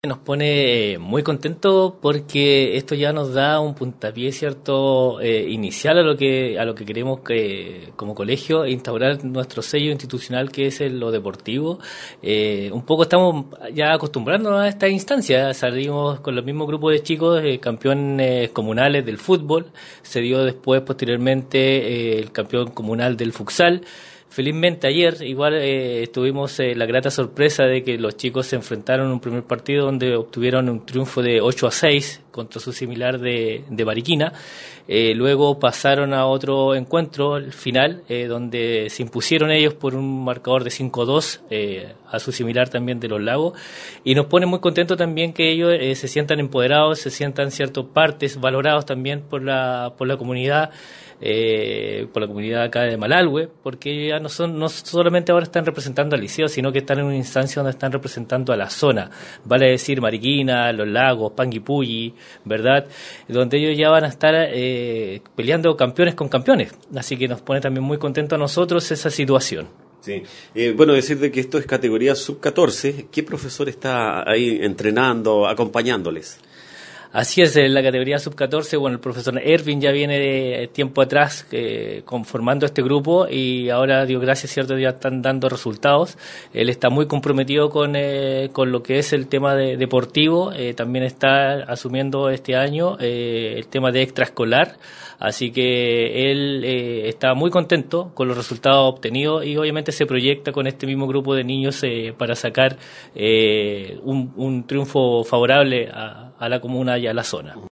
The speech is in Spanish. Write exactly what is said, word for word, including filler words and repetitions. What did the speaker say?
Nos pone muy contentos porque esto ya nos da un puntapié cierto eh, inicial a lo que a lo que queremos que como colegio instaurar nuestro sello institucional, que es en lo deportivo. Eh, un poco estamos ya acostumbrándonos a esta instancia. Salimos con los mismos grupos de chicos eh, campeones comunales del fútbol. Se dio después posteriormente eh, el campeón comunal del futsal. Felizmente ayer igual eh, tuvimos eh, la grata sorpresa de que los chicos se enfrentaron en un primer partido donde obtuvieron un triunfo de ocho a seis contra su similar de, de Mariquina. Eh, luego pasaron a otro encuentro, el final, eh, donde se impusieron ellos por un marcador de cinco a dos eh, a su similar también de Los Lagos. Y nos pone muy contentos también que ellos eh, se sientan empoderados, se sientan ciertas partes valorados también por la, por la comunidad. Eh, por la comunidad acá de Malalhue, porque ellos ya no son, no solamente ahora están representando al liceo, sino que están en una instancia donde están representando a la zona, vale decir Mariquina, Los Lagos, Panguipulli, ¿verdad? Donde ellos ya van a estar eh, peleando campeones con campeones, así que nos pone también muy contentos a nosotros esa situación. Sí, eh, bueno, decir de que esto es categoría sub catorce, ¿qué profesor está ahí entrenando, acompañándoles? Así es, en la categoría sub catorce, bueno, el profesor Ervin ya viene de tiempo atrás eh, conformando este grupo y ahora, Dios gracias, cierto, ya están dando resultados. Él está muy comprometido con, eh, con lo que es el tema de, deportivo, eh, también está asumiendo este año eh, el tema de extraescolar, así que él eh, está muy contento con los resultados obtenidos y obviamente se proyecta con este mismo grupo de niños eh, para sacar eh, un, un triunfo favorable a, a la comuna y a la zona.